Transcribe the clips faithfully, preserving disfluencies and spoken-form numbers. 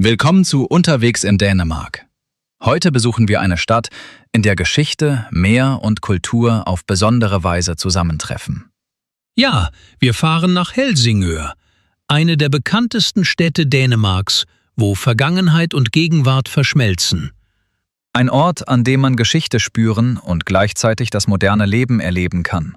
Willkommen zu Unterwegs in Dänemark. Heute besuchen wir eine Stadt, in der Geschichte, Meer und Kultur auf besondere Weise zusammentreffen. Ja, wir fahren nach Helsingør, eine der bekanntesten Städte Dänemarks, wo Vergangenheit und Gegenwart verschmelzen. Ein Ort, an dem man Geschichte spüren und gleichzeitig das moderne Leben erleben kann.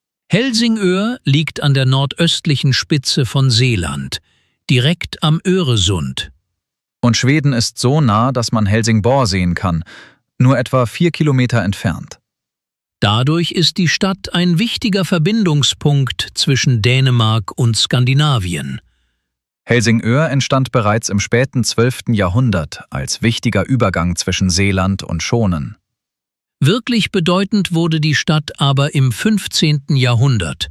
Helsingør liegt an der nordöstlichen Spitze von Seeland, direkt am Öresund. Und Schweden ist so nah, dass man Helsingborg sehen kann, nur etwa vier Kilometer entfernt. Dadurch ist die Stadt ein wichtiger Verbindungspunkt zwischen Dänemark und Skandinavien. Helsingør entstand bereits im späten zwölften Jahrhundert als wichtiger Übergang zwischen Seeland und Schonen. Wirklich bedeutend wurde die Stadt aber im fünfzehnten Jahrhundert.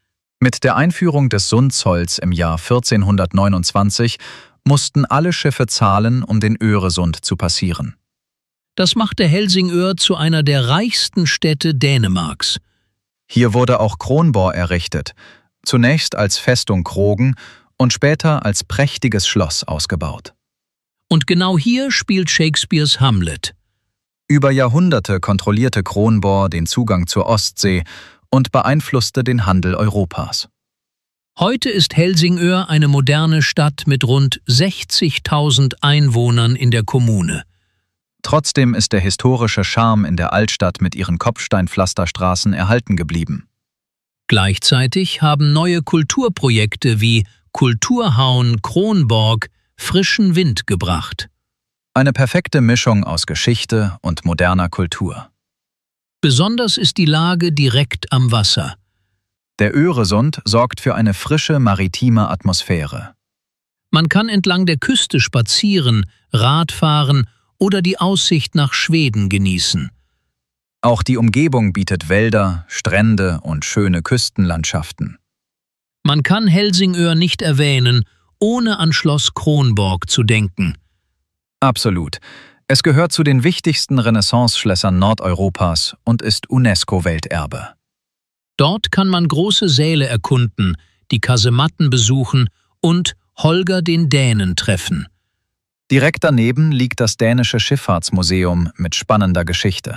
Mit der Einführung des Sundzolls im Jahr vierzehnhundertneunundzwanzig mussten alle Schiffe zahlen, um den Öresund zu passieren. Das machte Helsingør zu einer der reichsten Städte Dänemarks. Hier wurde auch Kronborg errichtet, zunächst als Festung Krogen und später als prächtiges Schloss ausgebaut. Und genau hier spielt Shakespeares Hamlet. Über Jahrhunderte kontrollierte Kronborg den Zugang zur Ostsee und beeinflusste den Handel Europas. Heute ist Helsingør eine moderne Stadt mit rund sechzigtausend Einwohnern in der Kommune. Trotzdem ist der historische Charme in der Altstadt mit ihren Kopfsteinpflasterstraßen erhalten geblieben. Gleichzeitig haben neue Kulturprojekte wie Kulturhavn Kronborg frischen Wind gebracht. Eine perfekte Mischung aus Geschichte und moderner Kultur. Besonders ist die Lage direkt am Wasser. Der Öresund sorgt für eine frische maritime Atmosphäre. Man kann entlang der Küste spazieren, Radfahren oder die Aussicht nach Schweden genießen. Auch die Umgebung bietet Wälder, Strände und schöne Küstenlandschaften. Man kann Helsingør nicht erwähnen, ohne an Schloss Kronborg zu denken. Absolut. Es gehört zu den wichtigsten Renaissance-Schlössern Nordeuropas und ist UNESCO-Welterbe. Dort kann man große Säle erkunden, die Kasematten besuchen und Holger den Dänen treffen. Direkt daneben liegt das dänische Schifffahrtsmuseum mit spannender Geschichte.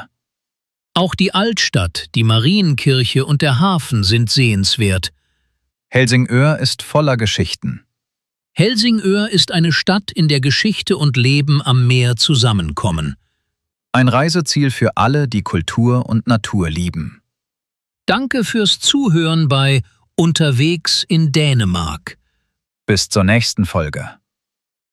Auch die Altstadt, die Marienkirche und der Hafen sind sehenswert. Helsingør ist voller Geschichten. Helsingør ist eine Stadt, in der Geschichte und Leben am Meer zusammenkommen. Ein Reiseziel für alle, die Kultur und Natur lieben. Danke fürs Zuhören bei Unterwegs in Dänemark. Bis zur nächsten Folge.